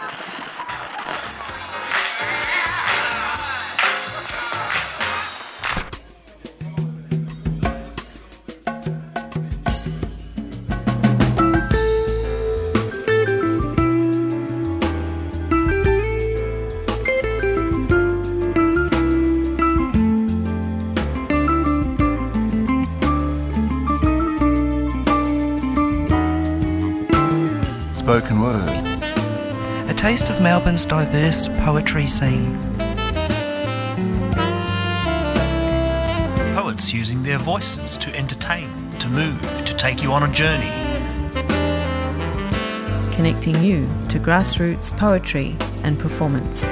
Spoken word. A taste of Melbourne's diverse poetry scene. Poets using their voices to entertain, to move, to take you on a journey. Connecting you to grassroots poetry and performance.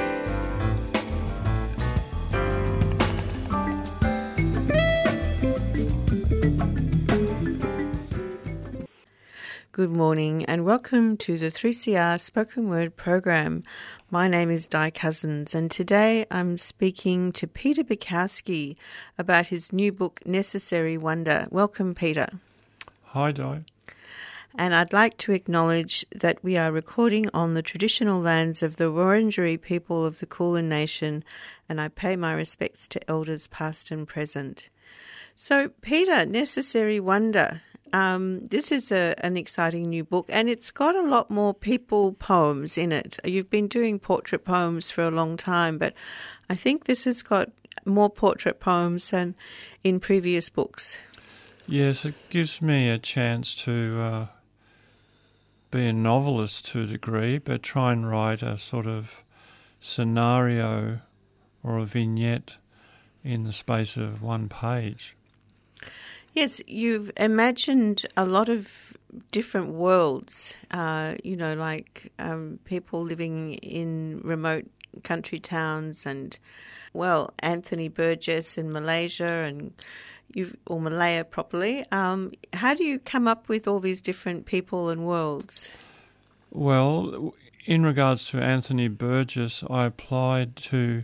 Good morning and welcome to the 3CR Spoken Word program. My name is Di Cousins and today I'm speaking to Peter Bukowski about his new book, Necessary Wonder. Welcome, Peter. Hi, Di. And I'd like to acknowledge that we are recording on the traditional lands of the Wurundjeri people of the Kulin Nation, and I pay my respects to elders past and present. So, Peter, Necessary Wonder. This is an exciting new book, and it's got a lot more people poems in it. You've been doing portrait poems for a long time, but I think this has got more portrait poems than in previous books. Yes, it gives me a chance to be a novelist to a degree, but try and write a sort of scenario or a vignette in the space of one page. Yes, you've imagined a lot of different worlds, like people living in remote country towns and, Anthony Burgess in Malaysia or Malaya properly. How do you come up with all these different people and worlds? Well, in regards to Anthony Burgess, I applied to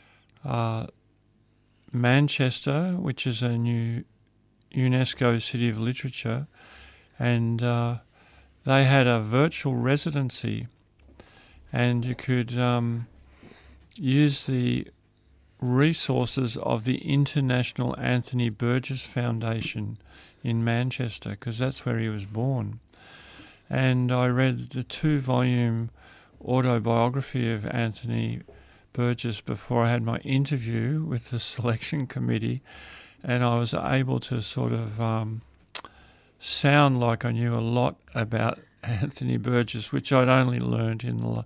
Manchester, which is a new UNESCO City of Literature, and they had a virtual residency, and you could use the resources of the International Anthony Burgess Foundation in Manchester, because that's where he was born. And I read the 2-volume autobiography of Anthony Burgess before I had my interview with the selection committee, and I was able to sort of sound like I knew a lot about Anthony Burgess, which I'd only learned in the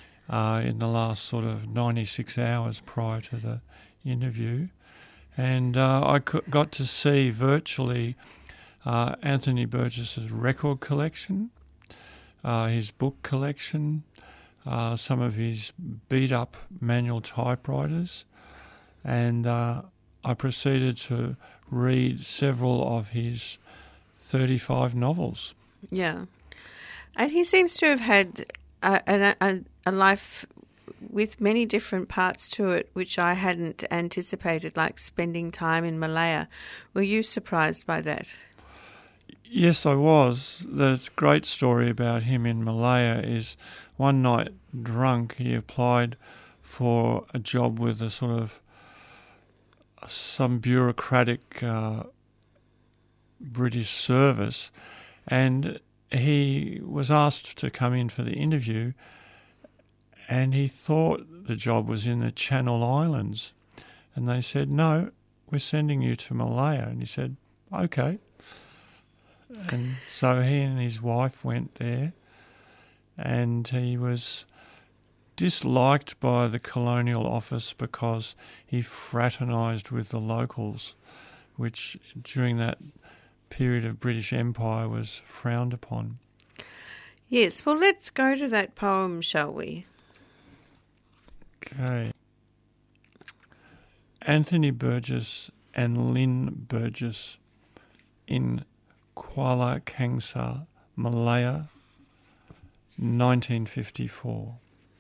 last sort of 96 hours prior to the interview. And I got to see virtually Anthony Burgess's record collection, his book collection, some of his beat-up manual typewriters, and I proceeded to read several of his 35 novels. Yeah. And he seems to have had a life with many different parts to it, which I hadn't anticipated, like spending time in Malaya. Were you surprised by that? Yes, I was. The great story about him in Malaya is one night drunk, he applied for a job with a sort of some bureaucratic British service, and he was asked to come in for the interview, and he thought the job was in the Channel Islands, and they said, "No, we're sending you to Malaya." And he said, "Okay." And so he and his wife went there, and he was disliked by the Colonial Office because he fraternised with the locals, which during that period of British Empire was frowned upon. Yes, well, let's go to that poem, shall we? Okay. Anthony Burgess and Lynn Burgess in Kuala Kangsar, Malaya, 1954.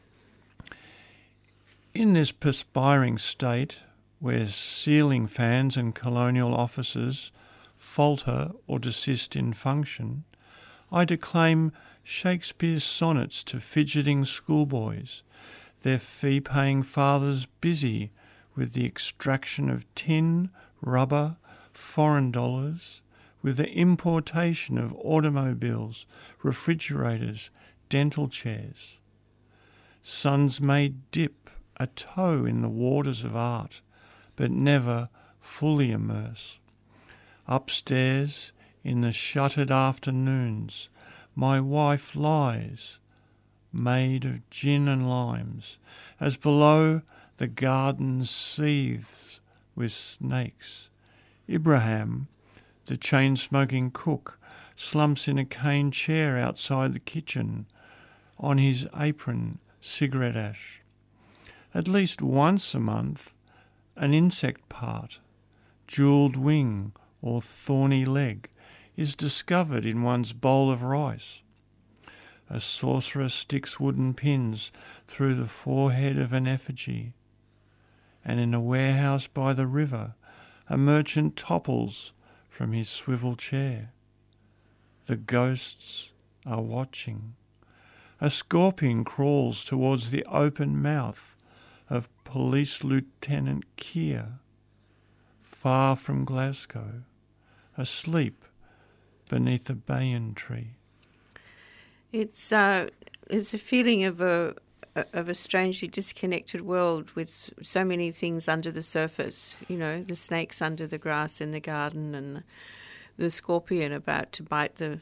In this perspiring state, where ceiling fans and colonial officers falter or desist in function, I declaim Shakespeare's sonnets to fidgeting schoolboys, their fee-paying fathers busy with the extraction of tin, rubber, foreign dollars, with the importation of automobiles, refrigerators, dental chairs. Sons may dip a toe in the waters of art, but never fully immerse. Upstairs, in the shuttered afternoons, my wife lies, made of gin and limes, as below the garden seethes with snakes. Ibrahim, the chain-smoking cook, slumps in a cane chair outside the kitchen, on his apron cigarette ash. At least once a month, an insect part, jewelled wing or thorny leg, is discovered in one's bowl of rice. A sorcerer sticks wooden pins through the forehead of an effigy, and in a warehouse by the river, a merchant topples from his swivel chair. The ghosts are watching. A scorpion crawls towards the open mouth of Police Lieutenant Keir, far from Glasgow, asleep beneath a banyan tree. It's a feeling of a strangely disconnected world with so many things under the surface. You know, the snakes under the grass in the garden, and the scorpion about to bite the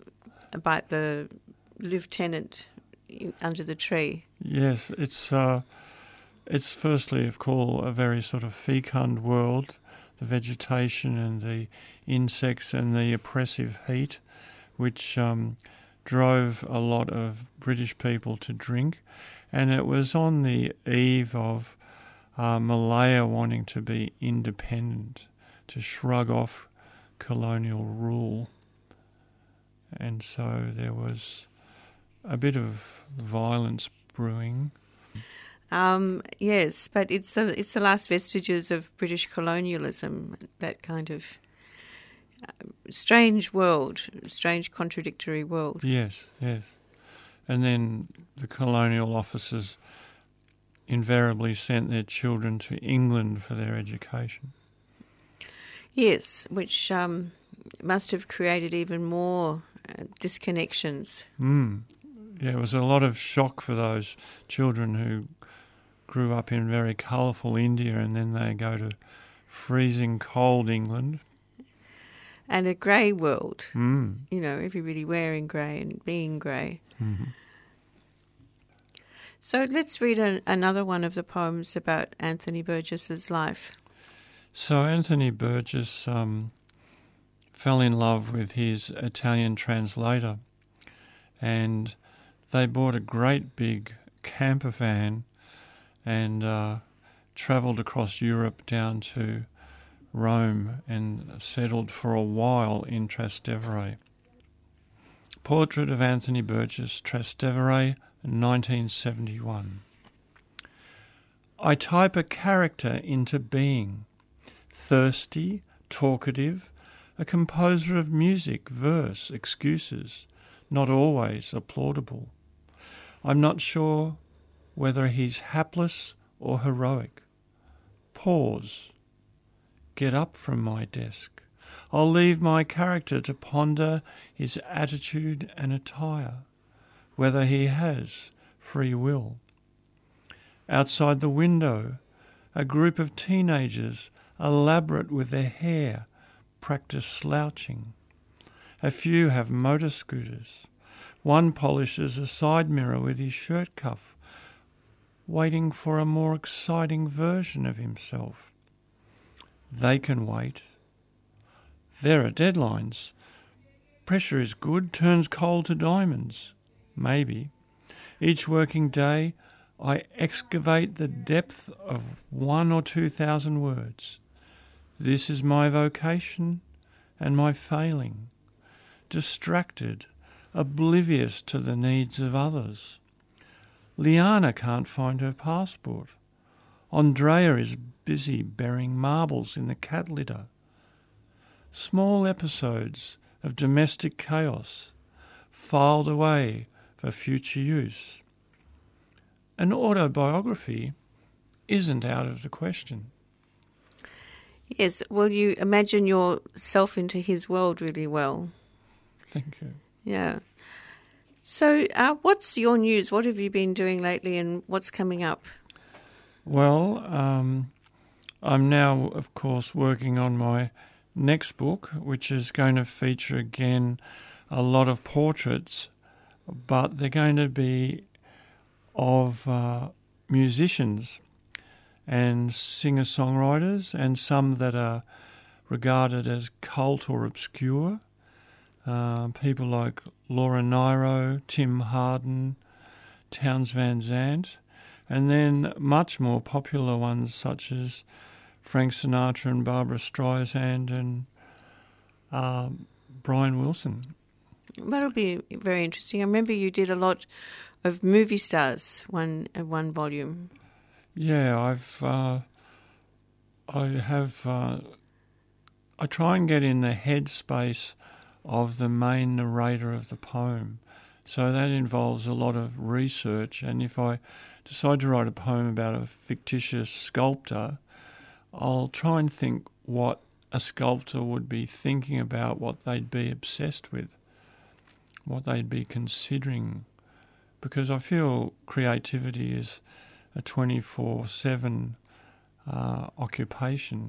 lieutenant under the tree. Yes, it's firstly, of course, a very sort of fecund world, the vegetation and the insects and the oppressive heat, which drove a lot of British people to drink. And it was on the eve of Malaya wanting to be independent, to shrug off colonial rule. And so there was a bit of violence brewing. Yes, but it's the last vestiges of British colonialism, that kind of strange world, strange contradictory world. Yes. And then the colonial officers invariably sent their children to England for their education. Yes, which must have created even more disconnections. Yeah, it was a lot of shock for those children who grew up in very colourful India, and then they go to freezing cold England. And a grey world. You know, everybody wearing grey and being grey. Mm-hmm. So let's read another one of the poems about Anthony Burgess's life. So Anthony Burgess fell in love with his Italian translator, and they bought a great big camper van and travelled across Europe down to Rome and settled for a while in Trastevere. Portrait of Anthony Burgess, Trastevere, 1971. I type a character into being, thirsty, talkative, a composer of music, verse, excuses, not always applaudable. I'm not sure whether he's hapless or heroic. Pause. Get up from my desk. I'll leave my character to ponder his attitude and attire, whether he has free will. Outside the window, a group of teenagers, elaborate with their hair, practice slouching. A few have motor scooters. One polishes a side mirror with his shirt cuff, waiting for a more exciting version of himself. They can wait. There are deadlines. Pressure is good, turns coal to diamonds. Maybe. Each working day, I excavate the depth of 1,000 or 2,000 words. This is my vocation and my failing. Distracted, oblivious to the needs of others. Liana can't find her passport. Andrea is busy burying marbles in the cat litter. Small episodes of domestic chaos, filed away for future use. An autobiography isn't out of the question. Yes, well, you imagine yourself into his world really well. Thank you. Yeah. So what's your news? What have you been doing lately and what's coming up? Well, I'm now, of course, working on my next book, which is going to feature again a lot of portraits, but they're going to be of musicians and singer-songwriters, and some that are regarded as cult or obscure. People like Laura Nyro, Tim Hardin, Townes Van Zandt, and then much more popular ones such as Frank Sinatra and Barbra Streisand and Brian Wilson. That'll be very interesting. I remember you did a lot of movie stars, one volume. Yeah, I try and get in the headspace of the main narrator of the poem. So that involves a lot of research, and if I decide to write a poem about a fictitious sculptor, I'll try and think what a sculptor would be thinking about, what they'd be obsessed with, what they'd be considering, because I feel creativity is a 24/7 occupation.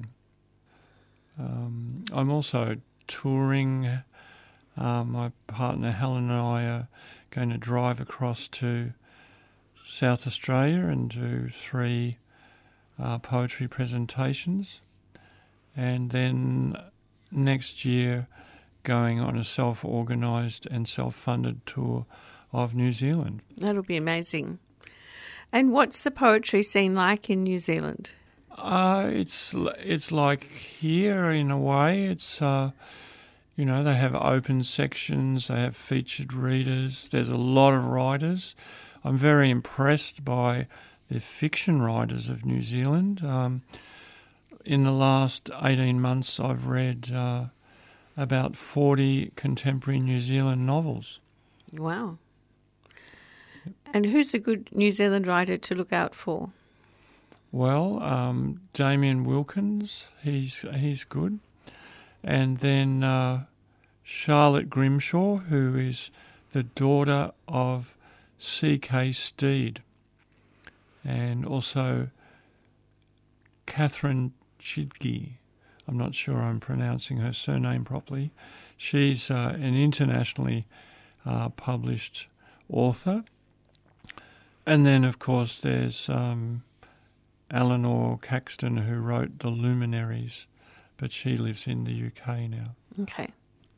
I'm also touring. My partner Helen and I are going to drive across to South Australia and do 3 poetry presentations, and then next year going on a self-organised and self-funded tour of New Zealand. That'll be amazing. And what's the poetry scene like in New Zealand? It's like here in a way. It's they have open sections, they have featured readers. There's a lot of writers. I'm very impressed by the fiction writers of New Zealand. In the last 18 months, I've read about 40 contemporary New Zealand novels. Wow. And who's a good New Zealand writer to look out for? Well, Damien Wilkins, he's good. And then Charlotte Grimshaw, who is the daughter of C.K. Steed. And also Catherine Chidgey. I'm not sure I'm pronouncing her surname properly. She's an internationally published author. And then, of course, there's Eleanor Caxton, who wrote The Luminaries, but she lives in the UK now. Okay.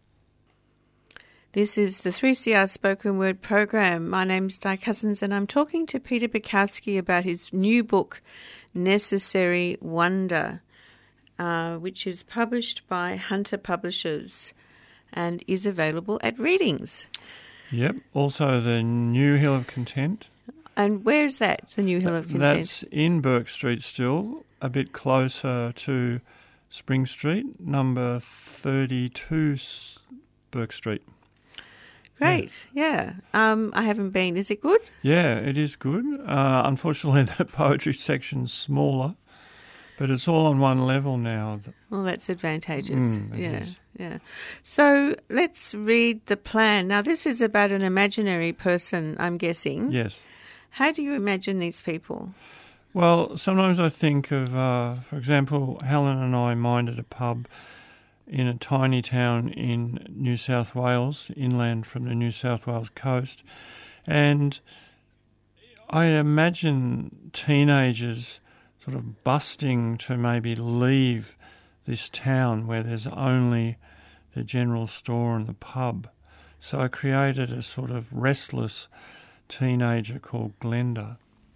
This is the 3CR Spoken Word program. My name's Di Cousins, and I'm talking to Peter Bukowski about his new book, Necessary Wonder, which is published by Hunter Publishers and is available at readings. Yep. Also, the New Hill of Content. And where's that, the New Hill of Content? That's in Bourke Street still, a bit closer to Spring Street, number 32 Bourke Street. Great, yeah. I haven't been. Is it good? Yeah, it is good. Unfortunately, the poetry section's smaller, but it's all on one level now. Well, that's advantageous. It is. Yeah. So let's read the plan. Now, this is about an imaginary person, I'm guessing. Yes. How do you imagine these people? Well, sometimes I think of, for example, Helen and I minded a pub in a tiny town in New South Wales, inland from the New South Wales coast, and I imagine teenagers sort of busting to maybe leave this town where there's only the general store and the pub. So I created a sort of restless teenager called Glenda,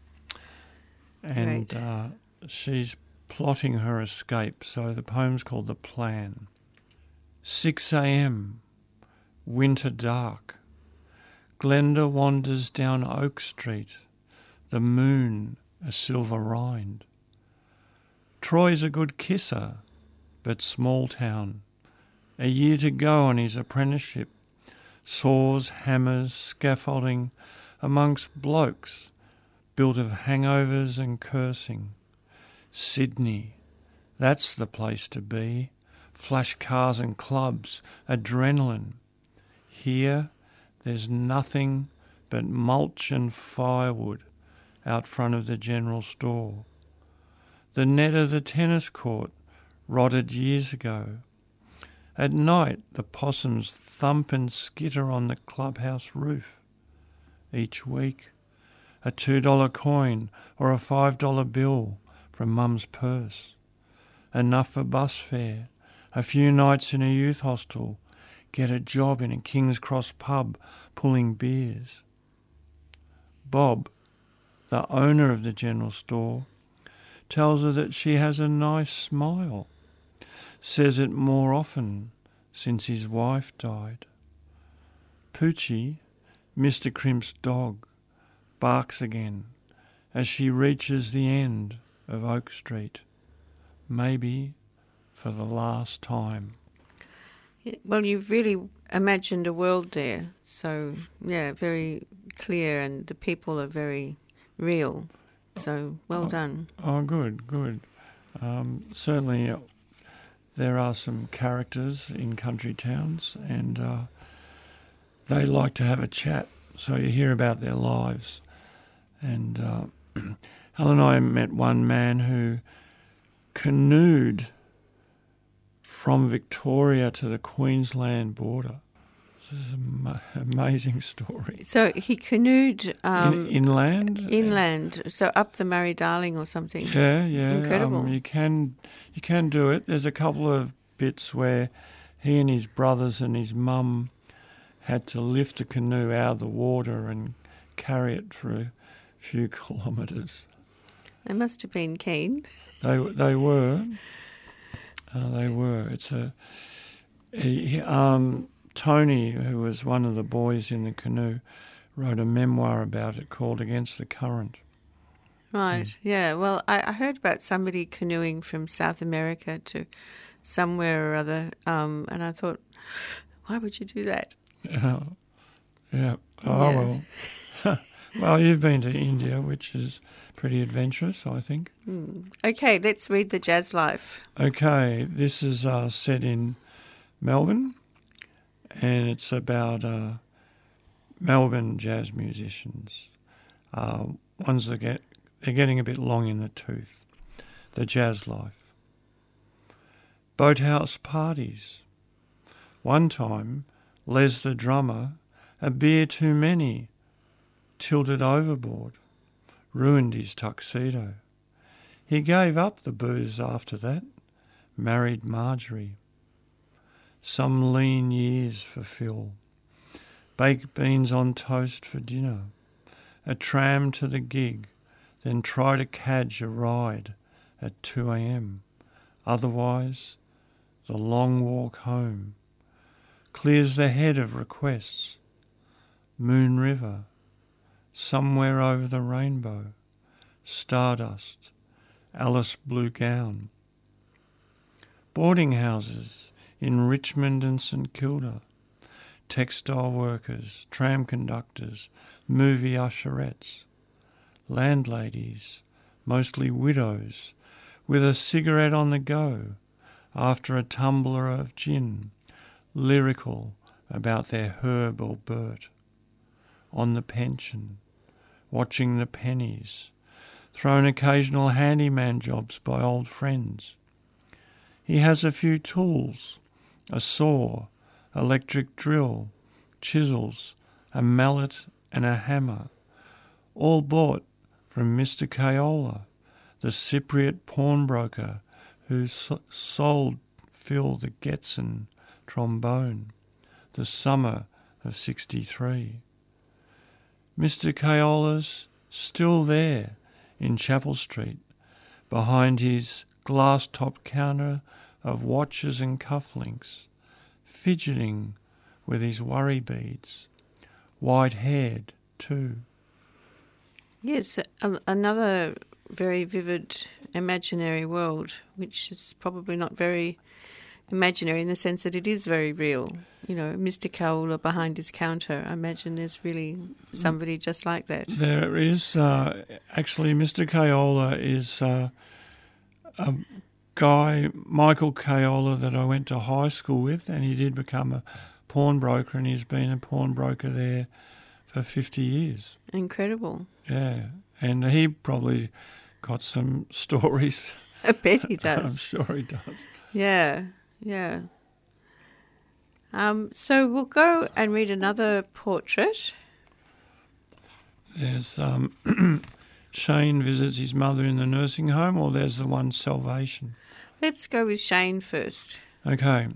and she's plotting her escape. So the poem's called The Plan. 6 a.m, winter dark. Glenda wanders down Oak Street, the moon a silver rind. Troy's a good kisser, but small town. A year to go on his apprenticeship, saws, hammers, scaffolding amongst blokes built of hangovers and cursing. Sydney, that's the place to be. Flash cars and clubs, adrenaline. Here, there's nothing but mulch and firewood out front of the general store. The net of the tennis court rotted years ago. At night, the possums thump and skitter on the clubhouse roof. Each week, a $2 coin or a $5 bill from Mum's purse. Enough for bus fare, a few nights in a youth hostel, get a job in a King's Cross pub pulling beers. Bob, the owner of the general store, tells her that she has a nice smile, says it more often since his wife died. Poochie, Mr. Crimp's dog, barks again as she reaches the end of Oak Street, maybe for the last time. Well, you've really imagined a world there. So, yeah, very clear, and the people are very real. So, well done. Oh, good, good. Certainly there are some characters in country towns, and they like to have a chat, so you hear about their lives. And Helen and I met one man who canoed from Victoria to the Queensland border. This is an amazing story. So he canoed inland. Inland, so up the Murray-Darling or something. Yeah. Incredible. You can do it. There's a couple of bits where he and his brothers and his mum had to lift the canoe out of the water and carry it for a few kilometres. They must have been keen. They were. They were. It's Tony, who was one of the boys in the canoe, wrote a memoir about it called Against the Current. Right, yeah. Well, I heard about somebody canoeing from South America to somewhere or other, and I thought, why would you do that? Yeah. Oh, well. Well, you've been to India, which is pretty adventurous, I think. Okay, let's read The Jazz Life. Okay, this is set in Melbourne, and it's about Melbourne jazz musicians. Ones that they're getting a bit long in the tooth. The Jazz Life. Boathouse parties. One time, Les the drummer, a beer too many, tilted overboard, ruined his tuxedo. He gave up the booze after that, married Marjorie. Some lean years for Phil. Baked beans on toast for dinner. A tram to the gig, then try to cadge a ride at 2 a.m. Otherwise, the long walk home. Clears the head of requests. Moon River. Somewhere over the rainbow. Stardust. Alice blue gown. Boarding houses in Richmond and St Kilda. Textile workers, tram conductors, movie usherettes. Landladies, mostly widows, with a cigarette on the go after a tumbler of gin, lyrical about their herb or Bert. On the pension, watching the pennies, thrown occasional handyman jobs by old friends. He has a few tools, a saw, electric drill, chisels, a mallet and a hammer, all bought from Mr. Kayola, the Cypriot pawnbroker who sold Phil the Getson trombone, the summer of 63. Mr. Kayola's still there in Chapel Street, behind his glass-topped counter of watches and cufflinks, fidgeting with his worry beads, white-haired too. Yes, another very vivid imaginary world, which is probably not very imaginary in the sense that it is very real. You know, Mr. Kaola behind his counter, I imagine there's really somebody just like that. There is. Actually, Mr. Kaola is a guy, Michael Kaola, that I went to high school with, and he did become a pawnbroker, and he's been a pawnbroker there for 50 years. Incredible. Yeah, and he probably got some stories. I bet he does. I'm sure he does. Yeah, yeah. So we'll go and read another portrait. There's Shane visits his mother in the nursing home, or there's the one Salvation. Let's go with Shane first. Okay.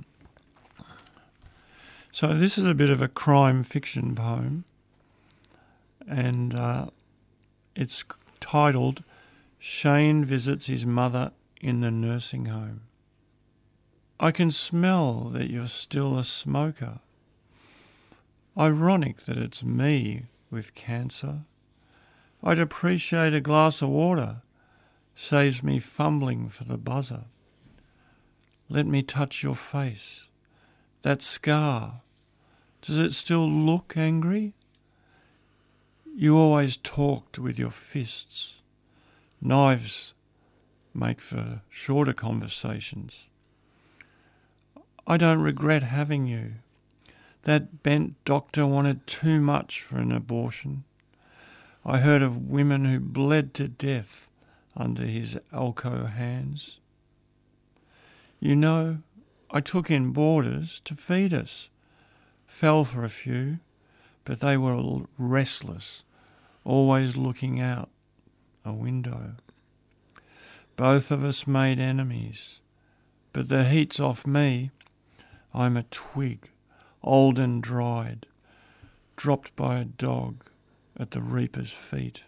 So this is a bit of a crime fiction poem, and it's titled Shane Visits His Mother in the Nursing Home. I can smell that you're still a smoker. Ironic that it's me with cancer. I'd appreciate a glass of water. Saves me fumbling for the buzzer. Let me touch your face. That scar. Does it still look angry? You always talked with your fists. Knives make for shorter conversations. I don't regret having you. That bent doctor wanted too much for an abortion. I heard of women who bled to death under his Alco hands. You know, I took in boarders to feed us. Fell for a few, but they were all restless, always looking out a window. Both of us made enemies, but the heat's off me. I'm a twig, old and dried, dropped by a dog at the reaper's feet.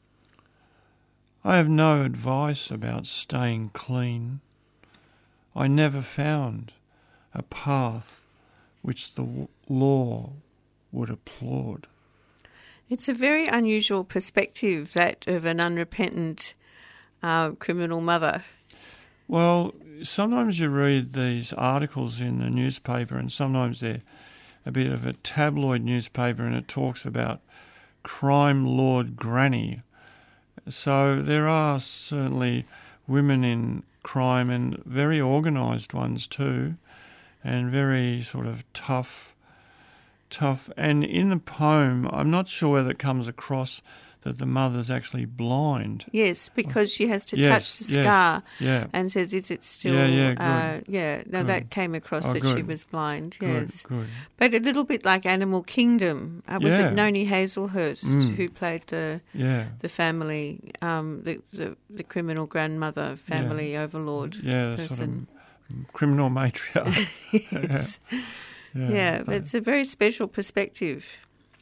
I have no advice about staying clean. I never found a path which the law would applaud. It's a very unusual perspective, that of an unrepentant criminal mother. Well, sometimes you read these articles in the newspaper, and sometimes they're a bit of a tabloid newspaper, and it talks about crime lord granny. So there are certainly women in crime, and very organised ones too, and very sort of tough. And in the poem, I'm not sure whether it comes across that the mother's actually blind. Yes, because she has to touch the scar and says, is it still... that came across that she was blind, yes. Good. But a little bit like Animal Kingdom. Was it Noni Hazelhurst who played the family, the criminal grandmother, family overlord person? Sort of criminal matriarch. Yes. But it's a very special perspective.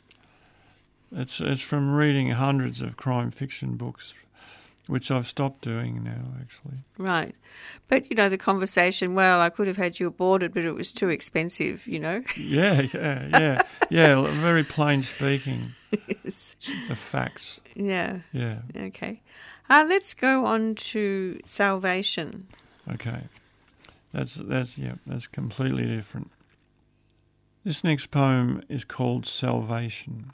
It's from reading hundreds of crime fiction books, which I've stopped doing now, actually. Right. But, the conversation, well, I could have had you aborted, but it was too expensive, Yeah, very plain speaking. Yes. The facts. Yeah. Yeah. Okay. Let's go on to Salvation. Okay. That's completely different. This next poem is called Salvation.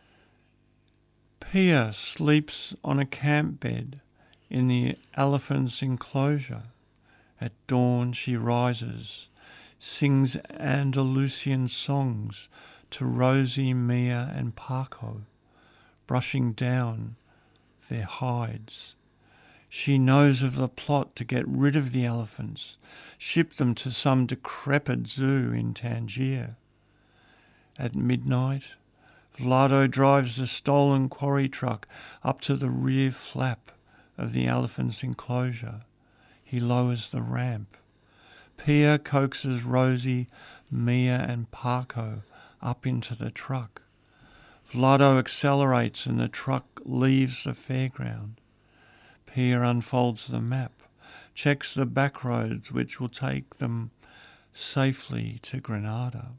Pia sleeps on a camp bed in the elephant's enclosure. At dawn she rises, sings Andalusian songs to Rosie, Mia and Paco, brushing down their hides. She knows of the plot to get rid of the elephants, ship them to some decrepit zoo in Tangier. At midnight, Vlado drives the stolen quarry truck up to the rear flap of the elephant's enclosure. He lowers the ramp. Pia coaxes Rosie, Mia and Paco up into the truck. Vlado accelerates and the truck leaves the fairground. Pia unfolds the map, checks the back roads which will take them safely to Granada.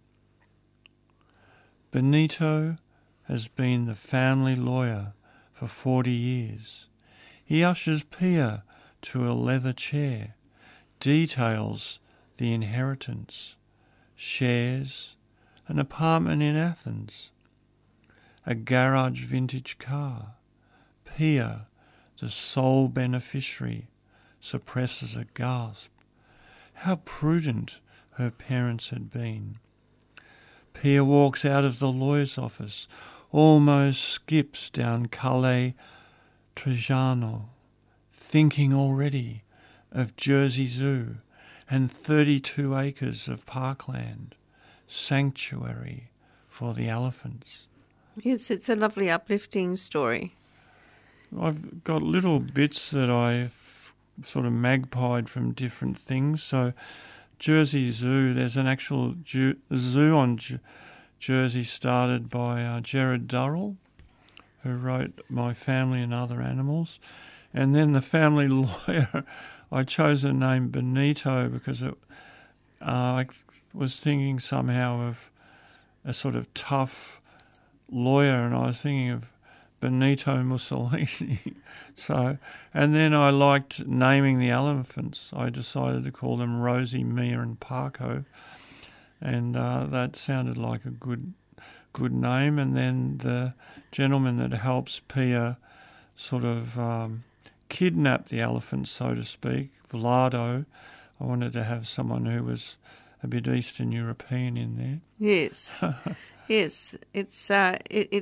Benito has been the family lawyer for 40 years. He ushers Pia to a leather chair, details the inheritance, shares, an apartment in Athens, a garage vintage car. Pia, the sole beneficiary, suppresses a gasp. How prudent her parents had been. Pia walks out of the lawyer's office, almost skips down Calle Trajano, thinking already of Jersey Zoo and 32 acres of parkland, sanctuary for the elephants. Yes, it's a lovely, uplifting story. I've got little bits that I've sort of magpied from different things. So Jersey Zoo, there's an actual zoo on Jersey started by Gerard Durrell, who wrote My Family and Other Animals. And then the family lawyer, I chose the name Benito because I was thinking somehow of a sort of tough lawyer, and I was thinking of Benito Mussolini. And then I liked naming the elephants. I decided to call them Rosie, Mia and Parko, and that sounded like a good name. And then the gentleman that helps Pia sort of kidnap the elephants, so to speak, Vlado. I wanted to have someone who was a bit Eastern European in there. Yes, yes, it's a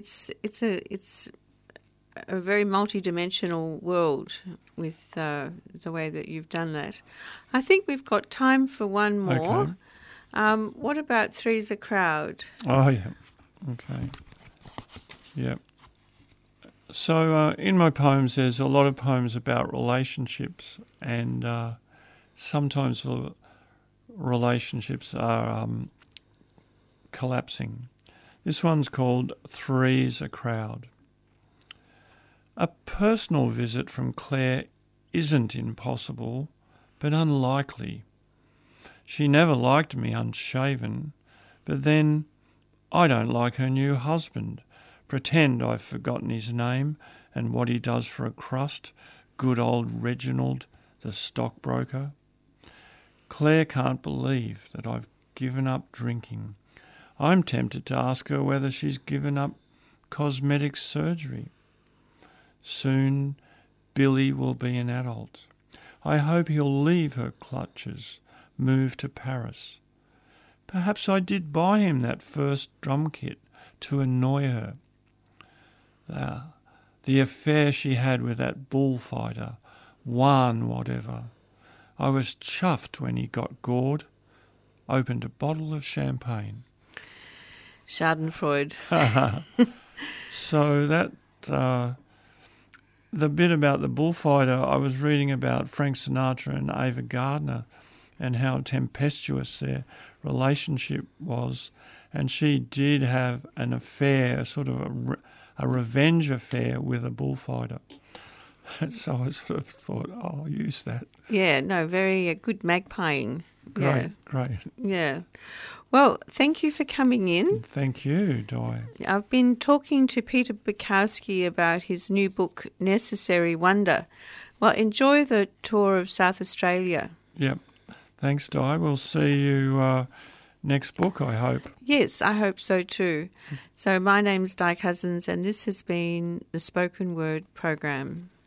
very multidimensional world with the way that you've done that. I think we've got time for one more. Okay. What about Three's a Crowd? Oh, yeah. Okay. Yeah. So in my poems, there's a lot of poems about relationships, and sometimes relationships are collapsing. This one's called Three's a Crowd. A personal visit from Claire isn't impossible, but unlikely. She never liked me unshaven, but then I don't like her new husband. Pretend I've forgotten his name and what he does for a crust. Good old Reginald, the stockbroker. Claire can't believe that I've given up drinking. I'm tempted to ask her whether she's given up cosmetic surgery. Soon Billy will be an adult. I hope he'll leave her clutches, move to Paris. Perhaps I did buy him that first drum kit to annoy her. The affair she had with that bullfighter, Juan whatever. I was chuffed when he got gored. Opened a bottle of champagne. Schadenfreude. So that the bit about the bullfighter, I was reading about Frank Sinatra and Ava Gardner and how tempestuous their relationship was, and she did have an affair, sort of a revenge affair with a bullfighter. So I sort of thought, oh, I'll use that. Yeah, no, very good magpieing. Great. Yeah. Well, thank you for coming in. Thank you, Di. I've been talking to Peter Bukowski about his new book, Necessary Wonder. Well, enjoy the tour of South Australia. Yep. Thanks, Di. We'll see you next book, I hope. Yes, I hope so too. So my name's Di Cousins, and this has been the Spoken Word program.